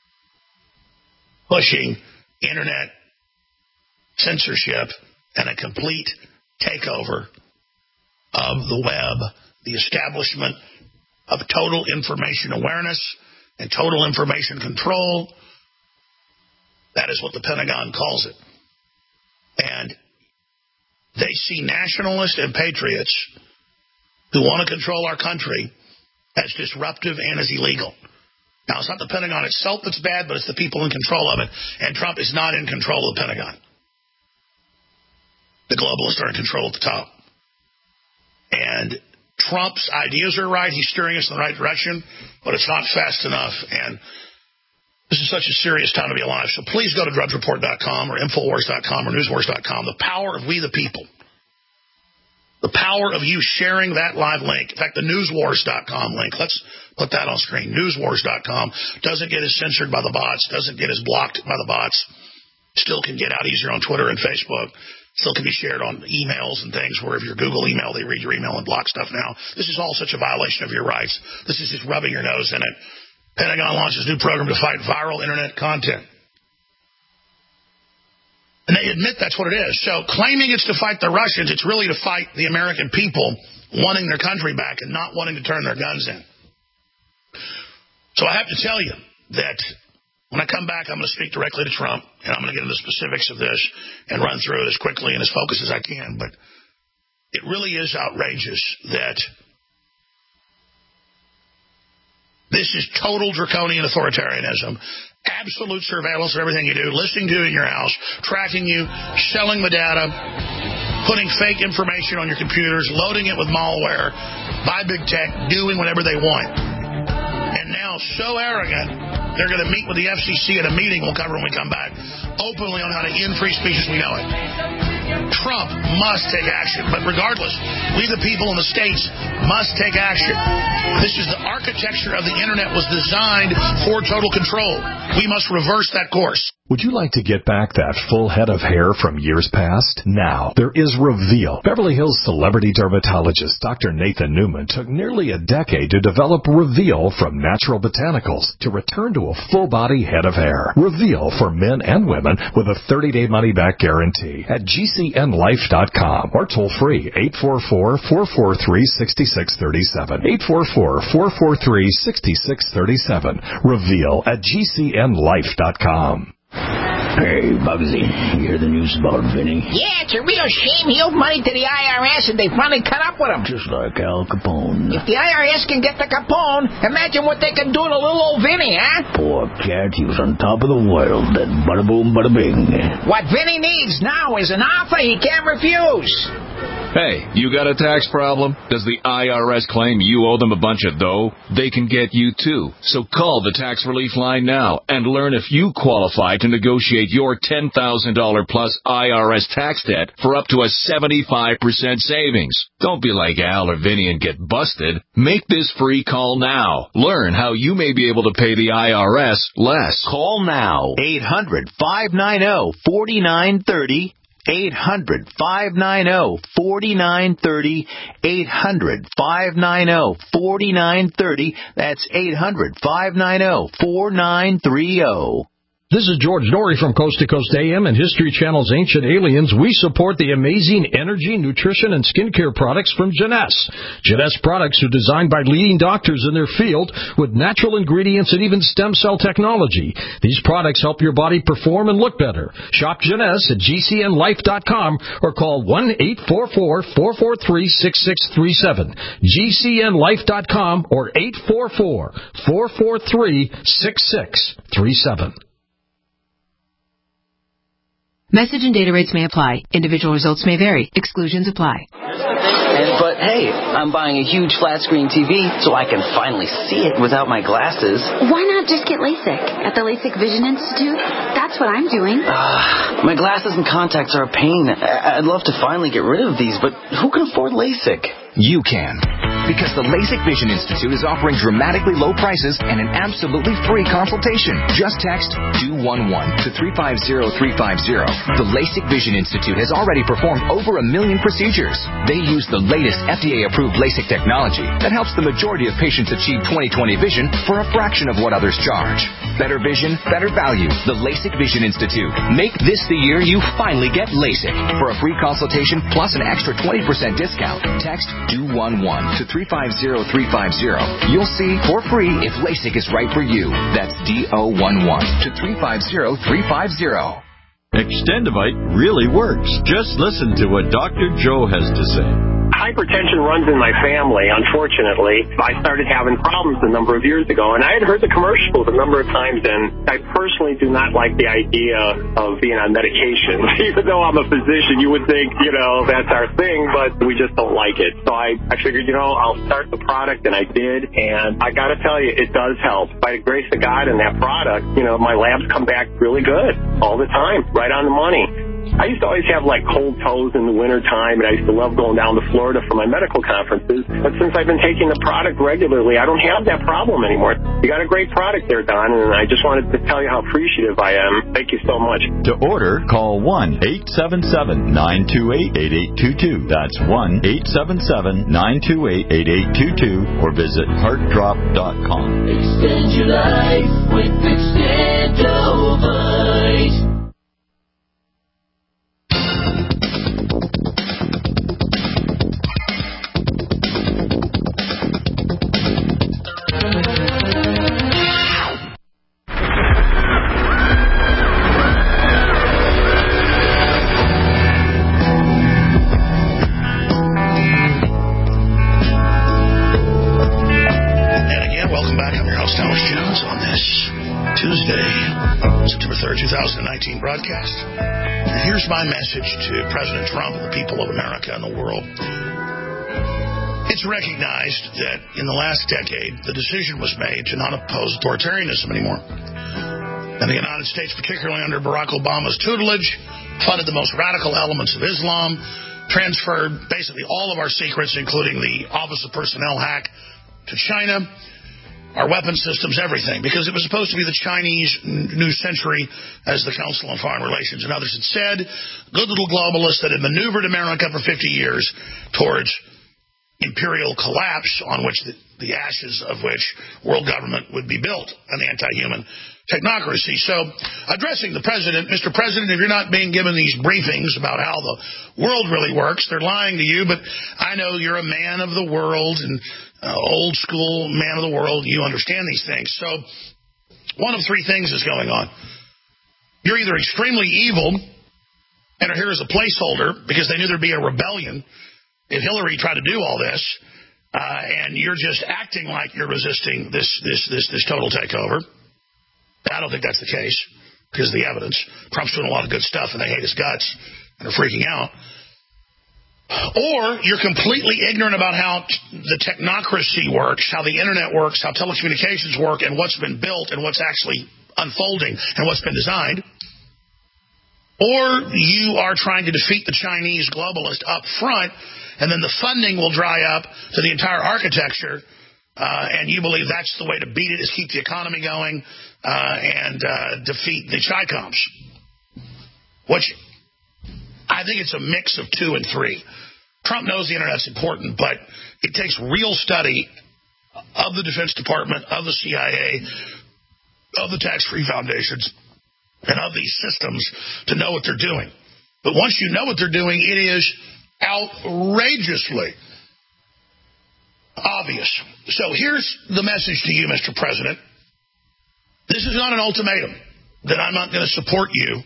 pushing internet censorship and a complete takeover of the web, the establishment of total information awareness and total information control. That is what the Pentagon calls it. And they see nationalists and patriots who want to control our country as disruptive and as illegal. Now, it's not the Pentagon itself that's bad, but it's the people in control of it. And Trump is not in control of the Pentagon. The globalists are in control at the top. And Trump's ideas are right. He's steering us in the right direction, but it's not fast enough. And this is such a serious time to be alive. So please go to drudgereport.com or Infowars.com or Newswars.com. The power of we the people. The power of you sharing that live link. In fact, the Newswars.com link, let's put that on screen. Newswars.com doesn't get as censored by the bots, doesn't get as blocked by the bots. Still can get out easier on Twitter and Facebook. Still can be shared on emails and things where if your Google email, they read your email and block stuff now. This is all such a violation of your rights. This is just rubbing your nose in it. Pentagon launches new program to fight viral internet content. And they admit that's what it is. So claiming it's to fight the Russians, it's really to fight the American people wanting their country back and not wanting to turn their guns in. So I have to tell you that when I come back, I'm going to speak directly to Trump, and I'm going to get into the specifics of this and run through it as quickly and as focused as I can. But it really is outrageous that this is total draconian authoritarianism. Absolute surveillance of everything you do, listening to you in your house, tracking you, selling the data, putting fake information on your computers, loading it with malware, by big tech, doing whatever they want. And now so arrogant, they're going to meet with the FCC at a meeting we'll cover when we come back, openly on how to end free speech as we know it. Trump must take action, but regardless, we the people in the states must take action. This is the architecture of the internet was designed for total control. We must reverse that course. Would you like to get back that full head of hair from years past? Now, there is Reveal. Beverly Hills celebrity dermatologist Dr. Nathan Newman took nearly a decade to develop Reveal from natural botanicals to return to a full-body head of hair. Reveal for men and women with a 30-day money-back guarantee at GCNlife.com or toll free 844-443-6637. 844-443-6637. Reveal at GCNlife.com. Hey, Bugsy, you hear the news about Vinny? Yeah, it's a real shame he owed money to the IRS and they finally cut up with him. Just like Al Capone. If the IRS can get the Capone, imagine what they can do to little old Vinny, huh? Poor cat, he was on top of the world, then bada boom, bada bing. What Vinny needs now is an offer he can't refuse. Hey, you got a tax problem? Does the IRS claim you owe them a bunch of dough? They can get you too. So call the Tax Relief Line now and learn if you qualify to negotiate your $10,000 plus IRS tax debt for up to a 75% savings. Don't be like Al or Vinny and get busted. Make this free call now. Learn how you may be able to pay the IRS less. Call now. 800-590-4930. 800-590-4930. 800-590-4930. That's 800-590-4930. This is George Norrie from Coast to Coast AM and History Channel's Ancient Aliens. We support the amazing energy, nutrition, and skincare products from Jeunesse. Jeunesse products are designed by leading doctors in their field with natural ingredients and even stem cell technology. These products help your body perform and look better. Shop Jeunesse at GCNlife.com or call 1-844-443-6637. GCNlife.com or 844-443-6637. Message and data rates may apply. Individual results may vary. Exclusions apply. But hey, I'm buying a huge flat screen TV so I can finally see it without my glasses. Why not just get LASIK at the LASIK Vision Institute? That's what I'm doing. My glasses and contacts are a pain. I'd love to finally get rid of these, but who can afford LASIK? You can. Because the LASIK Vision Institute is offering dramatically low prices and an absolutely free consultation. Just text 211 to 350350. The LASIK Vision Institute has already performed over 1 million procedures. They use the latest FDA-approved LASIK technology that helps the majority of patients achieve 20/20 vision for a fraction of what others charge. Better vision, better value. The LASIK Vision Institute. Make this the year you finally get LASIK. For a free consultation plus an extra 20% discount, text 211 to 350350. You'll see for free if LASIK is right for you. That's D-O-11 to 350350. Extendivite really works. Just listen to what Dr. Joe has to say. Hypertension runs in my family, unfortunately. I started having problems a number of years ago, and I had heard the commercials a number of times, and I personally do not like the idea of being on medication. Even though I'm a physician, you would think, that's our thing, but we just don't like it. So I figured, I'll start the product, and I did, and I got to tell you, it does help. By the grace of God and that product, my labs come back really good all the time, right on the money. I used to always have cold toes in the wintertime, and I used to love going down to Florida for my medical conferences. But since I've been taking the product regularly, I don't have that problem anymore. You got a great product there, Don, and I just wanted to tell you how appreciative I am. Thank you so much. To order, call 1-877-928-8822. That's 1-877-928-8822 or visit heartdrop.com. Extend your life with Extendovite. September 3rd, 2019 broadcast. And here's my message to President Trump and the people of America and the world. It's recognized that in the last decade, the decision was made to not oppose authoritarianism anymore. And the United States, particularly under Barack Obama's tutelage, funded the most radical elements of Islam, transferred basically all of our secrets, including the Office of Personnel hack, to China, our weapon systems, everything, because it was supposed to be the Chinese new century, as the Council on Foreign Relations and others had said, good little globalists that had maneuvered America for 50 years towards imperial collapse, on which the ashes of which world government would be built, an anti-human technocracy. So, addressing the president, Mr. President, if you're not being given these briefings about how the world really works, they're lying to you, but I know you're a man of the world and old school man of the world. You understand these things. So, one of three things is going on. You're either extremely evil and are here as a placeholder because they knew there'd be a rebellion if Hillary tried to do all this, and you're just acting like you're resisting this total takeover. I don't think that's the case because of the evidence. Trump's doing a lot of good stuff, and they hate his guts and are freaking out. Or you're completely ignorant about how the technocracy works, how the internet works, how telecommunications work, and what's been built and what's actually unfolding and what's been designed. Or you are trying to defeat the Chinese globalist up front, and then the funding will dry up to the entire architecture, and you believe that's the way to beat it, is keep the economy going and defeat the Chi-Coms. Which I think it's a mix of 2 and 3. Trump knows the Internet's important, but it takes real study of the Defense Department, of the CIA, of the tax-free foundations, and of these systems to know what they're doing. But once you know what they're doing, it is outrageously obvious. So here's the message to you, Mr. President. This is not an ultimatum that I'm not going to support you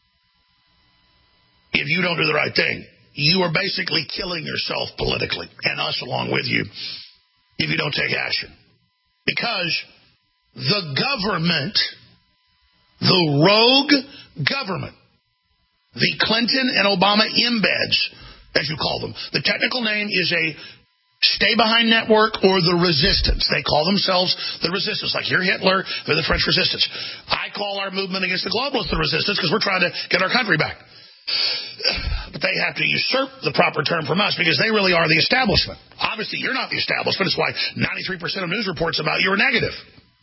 if you don't do the right thing. You are basically killing yourself politically, and us along with you, if you don't take action. Because the government, the rogue government, the Clinton and Obama embeds, as you call them, the technical name is a stay-behind network or the resistance. They call themselves the resistance. Like you're Hitler, they're the French resistance. I call our movement against the globalists the resistance because we're trying to get our country back. But they have to usurp the proper term from us because they really are the establishment. Obviously, you're not the establishment. It's why 93% of news reports about you are negative.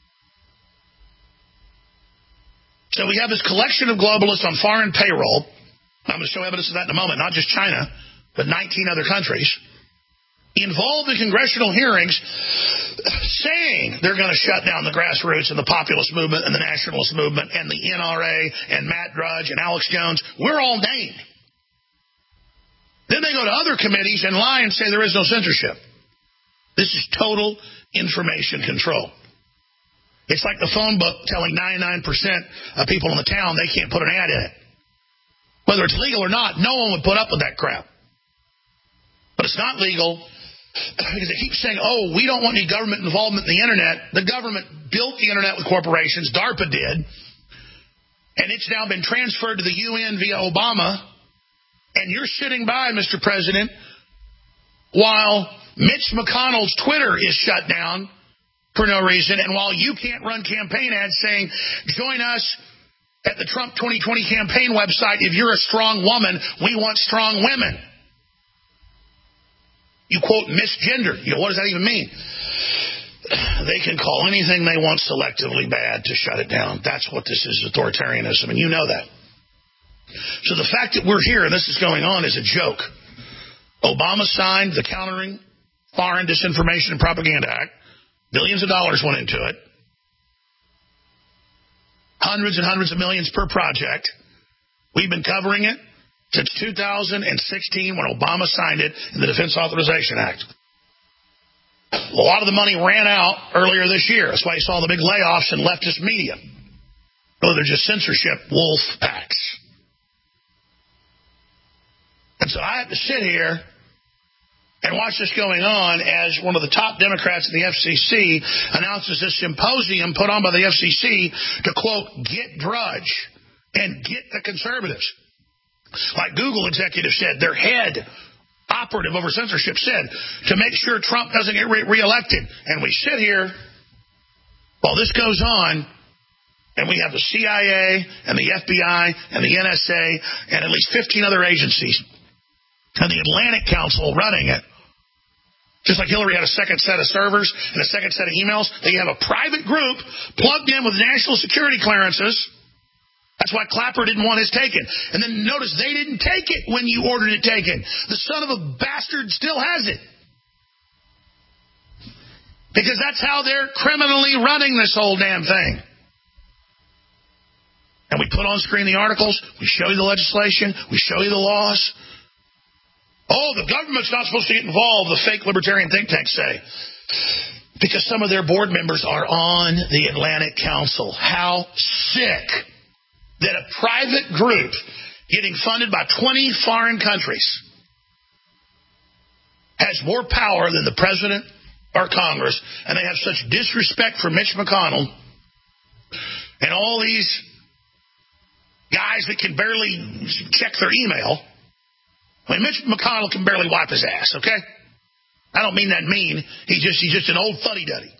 So we have this collection of globalists on foreign payroll. I'm going to show evidence of that in a moment. Not just China, but 19 other countries. Involved in congressional hearings saying they're going to shut down the grassroots and the populist movement and the nationalist movement and the NRA and Matt Drudge and Alex Jones. We're all named. Then they go to other committees and lie and say there is no censorship. This is total information control. It's like the phone book telling 99% of people in the town they can't put an ad in it. Whether it's legal or not, no one would put up with that crap. But it's not legal because they keep saying, oh, we don't want any government involvement in the Internet. The government built the Internet with corporations. DARPA did. And it's now been transferred to the UN via Obama. And you're sitting by, Mr. President, while Mitch McConnell's Twitter is shut down for no reason. And while you can't run campaign ads saying, join us at the Trump 2020 campaign website. If you're a strong woman, we want strong women. You quote misgendered. What does that even mean? They can call anything they want selectively bad to shut it down. That's what this is, authoritarianism, and you know that. So the fact that we're here and this is going on is a joke. Obama signed the Countering Foreign Disinformation and Propaganda Act. Billions of dollars went into it. Hundreds and hundreds of millions per project. We've been covering it since 2016 when Obama signed it in the Defense Authorization Act. A lot of the money ran out earlier this year. That's why you saw the big layoffs in leftist media. Oh, they're just censorship wolf packs. And so I have to sit here and watch this going on as one of the top Democrats in the FCC announces this symposium put on by the FCC to, quote, get Drudge and get the conservatives. Like Google executive said, their head operative over censorship said, to make sure Trump doesn't get reelected. And we sit here while this goes on, and we have the CIA and the FBI and the NSA and at least 15 other agencies and the Atlantic Council running it. Just like Hillary had a second set of servers and a second set of emails, they have a private group plugged in with national security clearances. That's why Clapper didn't want his taken. And then notice they didn't take it when you ordered it taken. The son of a bastard still has it. Because that's how they're criminally running this whole damn thing. And we put on screen the articles, we show you the legislation, we show you the laws. Oh, the government's not supposed to get involved, the fake libertarian think tanks say. Because some of their board members are on the Atlantic Council. How sick that a private group getting funded by 20 foreign countries has more power than the president or Congress, and they have such disrespect for Mitch McConnell and all these guys that can barely check their email. I mean, Mitch McConnell can barely wipe his ass, okay? I don't mean that mean. He's just an old fuddy-duddy.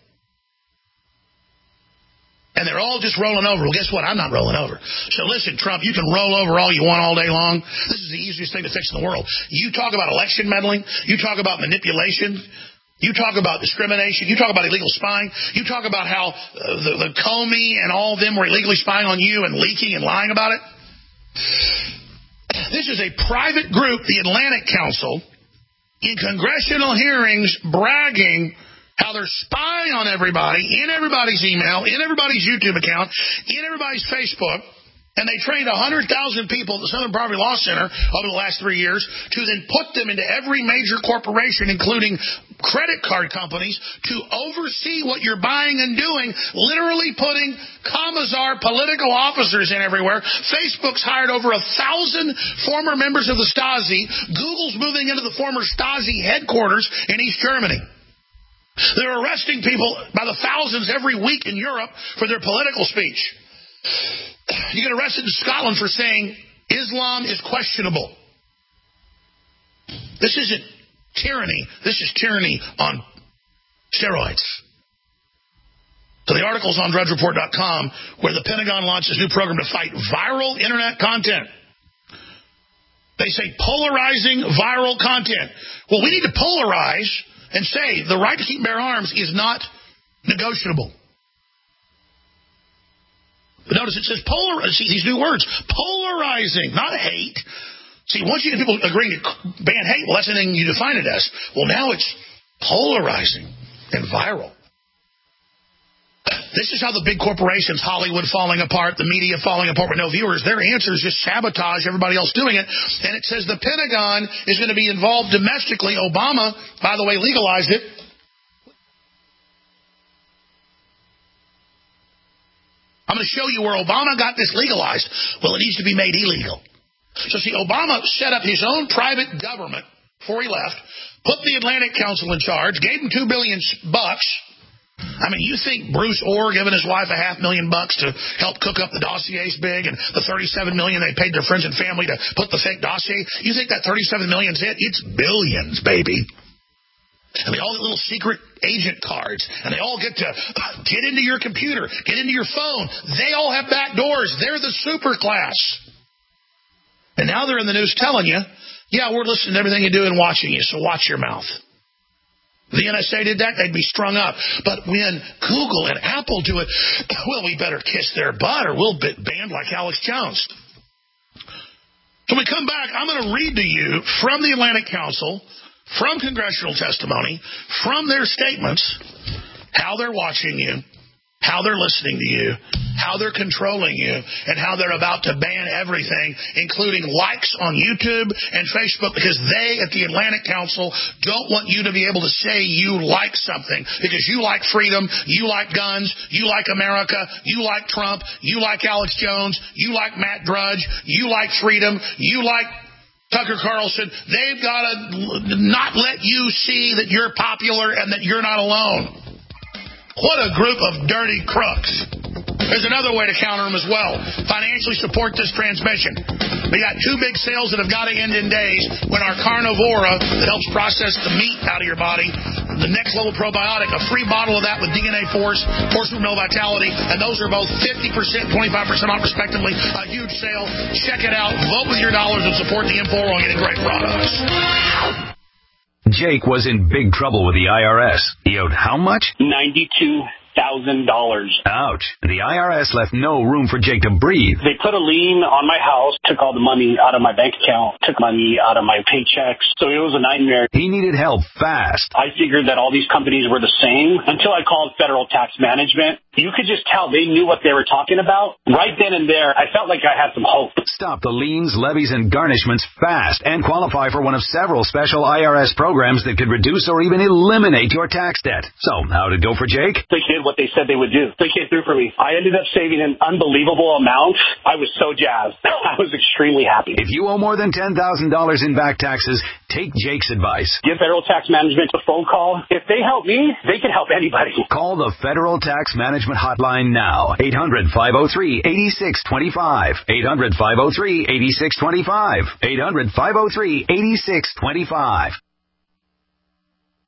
And they're all just rolling over. Well, guess what? I'm not rolling over. So listen, Trump, you can roll over all you want all day long. This is the easiest thing to fix in the world. You talk about election meddling. You talk about manipulation. You talk about discrimination. You talk about illegal spying. You talk about how the Comey and all of them were illegally spying on you and leaking and lying about it. This is a private group, the Atlantic Council, in congressional hearings bragging how they're spying on everybody, in everybody's email, in everybody's YouTube account, in everybody's Facebook. And they trained 100,000 people at the Southern Poverty Law Center over the last 3 years to then put them into every major corporation, including credit card companies, to oversee what you're buying and doing, literally putting Commissar political officers in everywhere. Facebook's hired over 1,000 former members of the Stasi. Google's moving into the former Stasi headquarters in East Germany. They're arresting people by the thousands every week in Europe for their political speech. You get arrested in Scotland for saying Islam is questionable. This isn't tyranny. This is tyranny on steroids. So the article's on DrudgeReport.com, where the Pentagon launched this new program to fight viral internet content. They say polarizing viral content. Well, we need to polarize and say the right to keep and bear arms is not negotiable. But notice it says see these new words, polarizing, not hate. See, once you get people agreeing to ban hate, well, that's the thing you define it as. Well, now it's polarizing and viral. This is how the big corporations, Hollywood falling apart, the media falling apart with no viewers, their answer is just sabotage everybody else doing it. And it says the Pentagon is going to be involved domestically. Obama, by the way, legalized it. I'm going to show you where Obama got this legalized. Well, it needs to be made illegal. So, see, Obama set up his own private government before he left, put the Atlantic Council in charge, gave him $2 billion. I mean, you think Bruce Orr giving his wife $500,000 to help cook up the dossiers big, and the $37 million they paid their friends and family to put the fake dossier? You think that $37 million's it? It's billions, baby. And they all get little secret agent cards, and they all get to get into your computer, get into your phone. They all have back doors. They're the super class. And now they're in the news telling you, yeah, we're listening to everything you do and watching you, so watch your mouth. The NSA did that, they'd be strung up. But when Google and Apple do it, well, we better kiss their butt or we'll be banned like Alex Jones. So when we come back, I'm going to read to you from the Atlantic Council, from congressional testimony, from their statements, how they're watching you, how they're listening to you, how they're controlling you, and how they're about to ban everything, including likes on YouTube and Facebook, because they at the Atlantic Council don't want you to be able to say you like something, because you like freedom, you like guns, you like America, you like Trump, you like Alex Jones, you like Matt Drudge, you like freedom, you like Tucker Carlson. They've got to not let you see that you're popular and that you're not alone. What a group of dirty crooks. There's another way to counter them as well. Financially support this transmission. We got 2 big sales that have got to end in days when our Carnivora that helps process the meat out of your body, the Next Level Probiotic, a free bottle of that with DNA Force, Force Mineral Vitality, and those are both 50%, 25% off respectively. A huge sale. Check it out. Vote with your dollars and support the Info on getting great products. Jake was in big trouble with the IRS. He owed how much? $92,000. Ouch. The IRS left no room for Jake to breathe. They put a lien on my house, took all the money out of my bank account, took money out of my paychecks. So it was a nightmare. He needed help fast. I figured that all these companies were the same until I called Federal Tax Management. You could just tell they knew what they were talking about. Right then and there, I felt like I had some hope. Stop the liens, levies, and garnishments fast and qualify for one of several special IRS programs that could reduce or even eliminate your tax debt. So, how'd it go for Jake? They did what they said they would do. They came through for me. I ended up saving an unbelievable amount. I was so jazzed. I was extremely happy. If you owe more than $10,000 in back taxes, take Jake's advice. Give Federal Tax Management a phone call. If they help me, they can help anybody. Call the Federal Tax Management Hotline now. 800-503-8625. 800-503-8625. 800-503-8625.